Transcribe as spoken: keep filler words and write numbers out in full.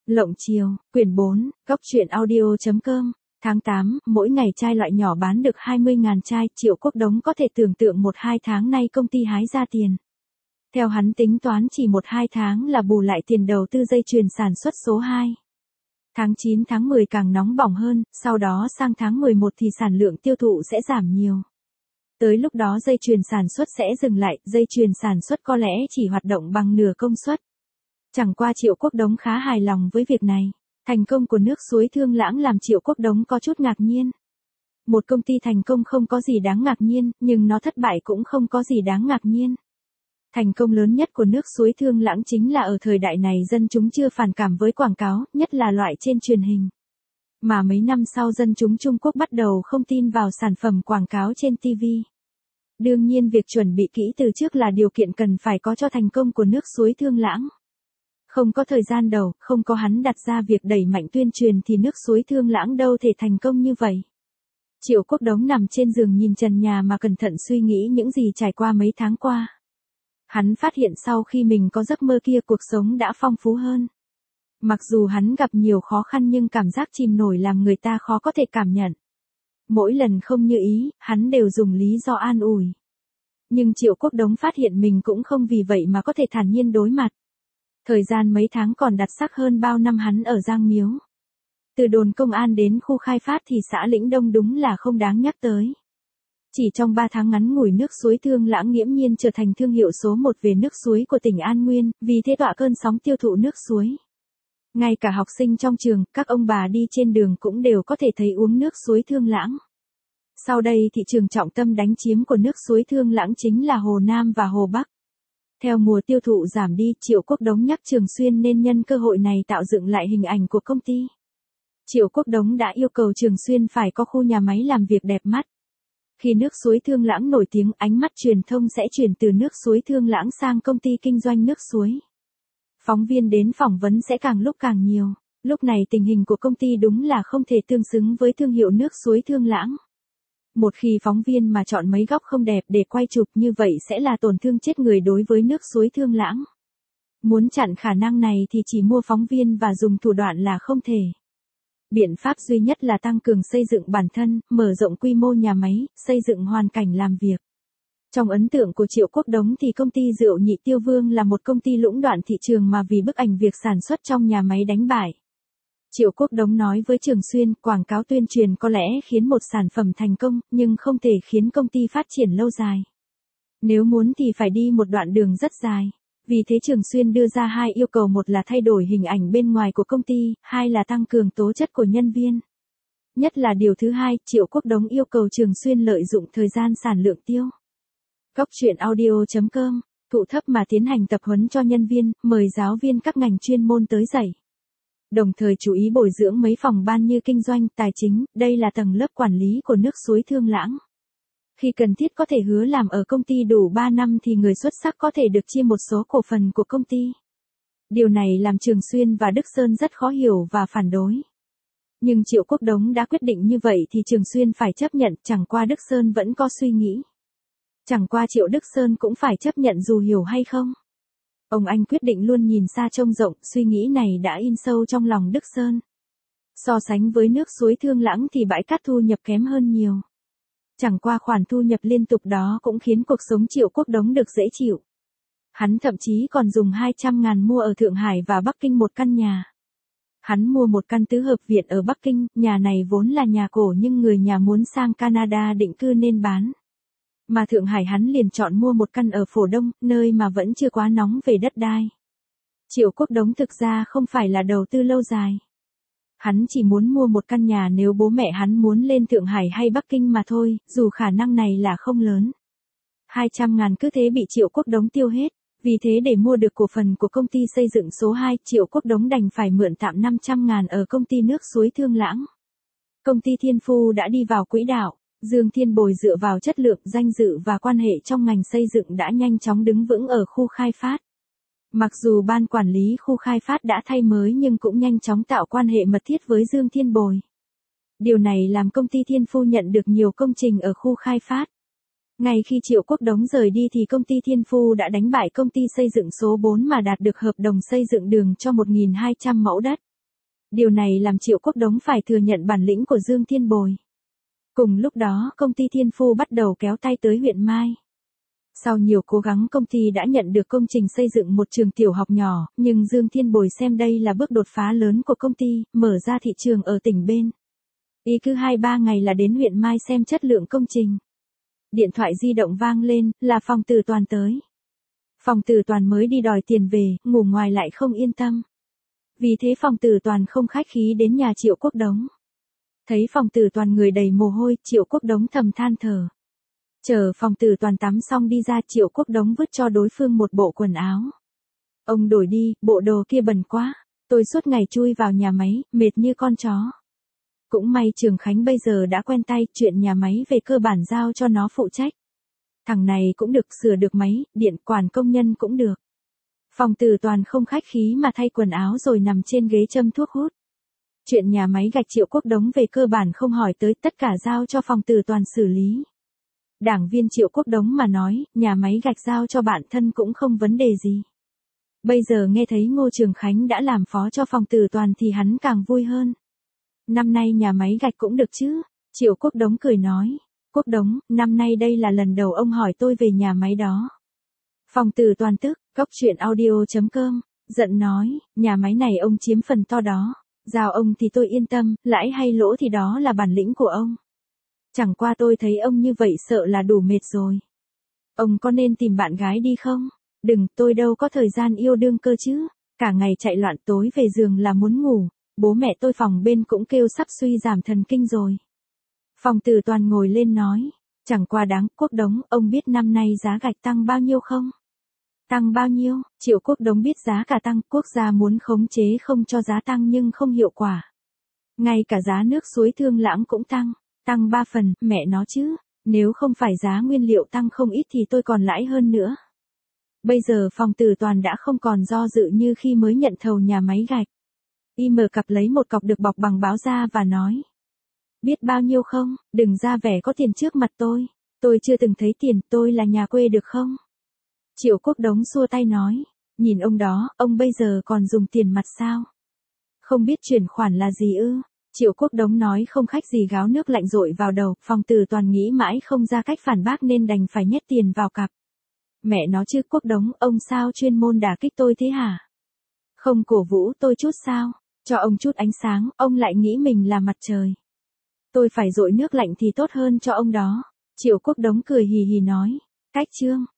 Lộng chiều, quyển bốn, góc truyện audio.com, tháng tám, mỗi ngày chai loại nhỏ bán được hai mươi nghìn chai, Triệu Quốc Đống có thể tưởng tượng một hai tháng nay công ty hái ra tiền. Theo hắn tính toán chỉ một hai tháng là bù lại tiền đầu tư dây chuyền sản xuất số hai. Tháng chín tháng mười càng nóng bỏng hơn, sau đó sang tháng mười một thì sản lượng tiêu thụ sẽ giảm nhiều. Tới lúc đó dây chuyền sản xuất sẽ dừng lại, dây chuyền sản xuất có lẽ chỉ hoạt động bằng nửa công suất. Chẳng qua Triệu Quốc Đống khá hài lòng với việc này. Thành công của nước suối Thương Lãng làm Triệu Quốc Đống có chút ngạc nhiên. Một công ty thành công không có gì đáng ngạc nhiên, nhưng nó thất bại cũng không có gì đáng ngạc nhiên. Thành công lớn nhất của nước suối Thương Lãng chính là ở thời đại này dân chúng chưa phản cảm với quảng cáo, nhất là loại trên truyền hình. Mà mấy năm sau dân chúng Trung Quốc bắt đầu không tin vào sản phẩm quảng cáo trên ti vi. Đương nhiên việc chuẩn bị kỹ từ trước là điều kiện cần phải có cho thành công của nước suối Thương Lãng. Không có thời gian đầu, không có hắn đặt ra việc đẩy mạnh tuyên truyền thì nước suối Thương Lãng đâu thể thành công như vậy. Triệu Quốc Đống nằm trên giường nhìn trần nhà mà cẩn thận suy nghĩ những gì trải qua mấy tháng qua. Hắn phát hiện sau khi mình có giấc mơ kia cuộc sống đã phong phú hơn. Mặc dù hắn gặp nhiều khó khăn nhưng cảm giác chìm nổi làm người ta khó có thể cảm nhận. Mỗi lần không như ý, hắn đều dùng lý do an ủi. Nhưng Triệu Quốc Đống phát hiện mình cũng không vì vậy mà có thể thản nhiên đối mặt. Thời gian mấy tháng còn đặc sắc hơn bao năm hắn ở Giang Miếu. Từ đồn công an đến khu khai phát thì xã Lĩnh Đông đúng là không đáng nhắc tới. Chỉ trong ba tháng ngắn ngủi nước suối Thương Lãng nghiễm nhiên trở thành thương hiệu số một về nước suối của tỉnh An Nguyên, vì thế tọa cơn sóng tiêu thụ nước suối. Ngay cả học sinh trong trường, các ông bà đi trên đường cũng đều có thể thấy uống nước suối Thương Lãng. Sau đây thị trường trọng tâm đánh chiếm của nước suối Thương Lãng chính là Hồ Nam và Hồ Bắc. Theo mùa tiêu thụ giảm đi, Triệu Quốc Đống nhắc Trường Xuyên nên nhân cơ hội này tạo dựng lại hình ảnh của công ty. Triệu Quốc Đống đã yêu cầu Trường Xuyên phải có khu nhà máy làm việc đẹp mắt. Khi nước suối Thương Lãng nổi tiếng, ánh mắt truyền thông sẽ chuyển từ nước suối Thương Lãng sang công ty kinh doanh nước suối. Phóng viên đến phỏng vấn sẽ càng lúc càng nhiều. Lúc này tình hình của công ty đúng là không thể tương xứng với thương hiệu nước suối Thương Lãng. Một khi phóng viên mà chọn mấy góc không đẹp để quay chụp như vậy sẽ là tổn thương chết người đối với nước suối Thương Lãng. Muốn chặn khả năng này thì chỉ mua phóng viên và dùng thủ đoạn là không thể. Biện pháp duy nhất là tăng cường xây dựng bản thân, mở rộng quy mô nhà máy, xây dựng hoàn cảnh làm việc. Trong ấn tượng của Triệu Quốc Đống thì công ty rượu Nhị Tiêu Vương là một công ty lũng đoạn thị trường mà vì bức ảnh việc sản xuất trong nhà máy đánh bại. Triệu Quốc Đống nói với Trường Xuyên, quảng cáo tuyên truyền có lẽ khiến một sản phẩm thành công, nhưng không thể khiến công ty phát triển lâu dài. Nếu muốn thì phải đi một đoạn đường rất dài. Vì thế Trường Xuyên đưa ra hai yêu cầu, một là thay đổi hình ảnh bên ngoài của công ty, hai là tăng cường tố chất của nhân viên. Nhất là điều thứ hai, Triệu Quốc Đống yêu cầu Trường Xuyên lợi dụng thời gian sản lượng tiêu. Góc truyện audio.com, thụ thấp mà tiến hành tập huấn cho nhân viên, mời giáo viên các ngành chuyên môn tới dạy. Đồng thời chú ý bồi dưỡng mấy phòng ban như kinh doanh, tài chính, đây là tầng lớp quản lý của nước suối Thương Lãng. Khi cần thiết có thể hứa làm ở công ty đủ ba năm thì người xuất sắc có thể được chia một số cổ phần của công ty. Điều này làm Trường Xuyên và Đức Sơn rất khó hiểu và phản đối. Nhưng Triệu Quốc Đống đã quyết định như vậy thì Trường Xuyên phải chấp nhận, chẳng qua Đức Sơn vẫn có suy nghĩ. Chẳng qua Triệu Đức Sơn cũng phải chấp nhận dù hiểu hay không. Ông anh quyết định luôn nhìn xa trông rộng, suy nghĩ này đã in sâu trong lòng Đức Sơn. So sánh với nước suối Thương Lãng thì bãi cát thu nhập kém hơn nhiều. Chẳng qua khoản thu nhập liên tục đó cũng khiến cuộc sống Triệu Quốc Đống được dễ chịu. Hắn thậm chí còn dùng hai trăm ngàn mua ở Thượng Hải và Bắc Kinh một căn nhà. Hắn mua một căn tứ hợp viện ở Bắc Kinh, nhà này vốn là nhà cổ nhưng người nhà muốn sang Canada định cư nên bán. Mà Thượng Hải hắn liền chọn mua một căn ở Phổ Đông, nơi mà vẫn chưa quá nóng về đất đai. Triệu Quốc Đống thực ra không phải là đầu tư lâu dài. Hắn chỉ muốn mua một căn nhà nếu bố mẹ hắn muốn lên Thượng Hải hay Bắc Kinh mà thôi, dù khả năng này là không lớn. hai trăm ngàn cứ thế bị Triệu Quốc Đống tiêu hết. Vì thế để mua được cổ phần của công ty xây dựng số hai, Triệu Quốc Đống đành phải mượn tạm năm trăm ngàn ở công ty nước suối Thương Lãng. Công ty Thiên Phu đã đi vào quỹ đạo. Dương Thiên Bồi dựa vào chất lượng, danh dự và quan hệ trong ngành xây dựng đã nhanh chóng đứng vững ở khu khai phát. Mặc dù ban quản lý khu khai phát đã thay mới nhưng cũng nhanh chóng tạo quan hệ mật thiết với Dương Thiên Bồi. Điều này làm công ty Thiên Phu nhận được nhiều công trình ở khu khai phát. Ngay khi Triệu Quốc Đống rời đi thì công ty Thiên Phu đã đánh bại công ty xây dựng số bốn mà đạt được hợp đồng xây dựng đường cho một nghìn hai trăm mẫu đất. Điều này làm Triệu Quốc Đống phải thừa nhận bản lĩnh của Dương Thiên Bồi. Cùng lúc đó, công ty Thiên Phu bắt đầu kéo tay tới huyện Mai. Sau nhiều cố gắng công ty đã nhận được công trình xây dựng một trường tiểu học nhỏ, nhưng Dương Thiên Bồi xem đây là bước đột phá lớn của công ty, mở ra thị trường ở tỉnh bên. Ý cứ hai ba ngày là đến huyện Mai xem chất lượng công trình. Điện thoại di động vang lên, là Phòng Từ Toàn tới. Phòng Từ Toàn mới đi đòi tiền về, ngủ ngoài lại không yên tâm. Vì thế Phòng Từ Toàn không khách khí đến nhà Triệu Quốc Đống. Thấy Phòng Từ Toàn người đầy mồ hôi, Triệu Quốc Đống thầm than thở. Chờ Phòng Từ Toàn tắm xong đi ra, Triệu Quốc Đống vứt cho đối phương một bộ quần áo. Ông đổi đi, bộ đồ kia bẩn quá, tôi suốt ngày chui vào nhà máy, mệt như con chó. Cũng may Trường Khánh bây giờ đã quen tay, chuyện nhà máy về cơ bản giao cho nó phụ trách. Thằng này cũng được, sửa được máy, điện, quản công nhân cũng được. Phòng Từ Toàn không khách khí mà thay quần áo rồi nằm trên ghế châm thuốc hút. Chuyện nhà máy gạch Triệu Quốc Đống về cơ bản không hỏi tới, tất cả giao cho Phòng Từ Toàn xử lý. Đảng viên Triệu Quốc Đống mà nói, nhà máy gạch giao cho bạn thân cũng không vấn đề gì. Bây giờ nghe thấy Ngô Trường Khánh đã làm phó cho Phòng Từ Toàn thì hắn càng vui hơn. Năm nay nhà máy gạch cũng được chứ? Triệu Quốc Đống cười nói. Quốc Đống, năm nay đây là lần đầu ông hỏi tôi về nhà máy đó. Phòng Từ Toàn tức, cóc truyện audio chấm com, giận nói, nhà máy này ông chiếm phần to đó. Giao ông thì tôi yên tâm, lãi hay lỗ thì đó là bản lĩnh của ông. Chẳng qua tôi thấy ông như vậy sợ là đủ mệt rồi. Ông có nên tìm bạn gái đi không? Đừng, tôi đâu có thời gian yêu đương cơ chứ. Cả ngày chạy loạn, tối về giường là muốn ngủ. Bố mẹ tôi phòng bên cũng kêu sắp suy giảm thần kinh rồi. Phòng Từ Toàn ngồi lên nói. Chẳng qua đáng. Quốc Đống, ông biết năm nay giá gạch tăng bao nhiêu không? Tăng bao nhiêu? Triệu Quốc Đống biết giá cả tăng, quốc gia muốn khống chế không cho giá tăng nhưng không hiệu quả. Ngay cả giá nước suối Thương Lãng cũng tăng. Tăng ba phần, mẹ nó chứ. Nếu không phải giá nguyên liệu tăng không ít thì tôi còn lãi hơn nữa. Bây giờ Phòng Từ Toàn đã không còn do dự như khi mới nhận thầu nhà máy gạch. Y mở cặp lấy một cọc được bọc bằng báo ra và nói. Biết bao nhiêu không? Đừng ra vẻ có tiền trước mặt tôi. Tôi chưa từng thấy tiền, tôi là nhà quê được không? Triệu Quốc Đống xua tay nói. Nhìn ông đó, ông bây giờ còn dùng tiền mặt sao? Không biết chuyển khoản là gì ư? Triệu Quốc Đống nói không khách gì gáo nước lạnh dội vào đầu. Phòng Từ Toàn nghĩ mãi không ra cách phản bác nên đành phải nhét tiền vào cặp. Mẹ nó chứ, Quốc Đống, ông sao chuyên môn đả kích tôi thế hả? Không cổ vũ tôi chút sao? Cho ông chút ánh sáng, ông lại nghĩ mình là mặt trời. Tôi phải dội nước lạnh thì tốt hơn cho ông đó. Triệu Quốc Đống cười hì hì nói. Cách chương.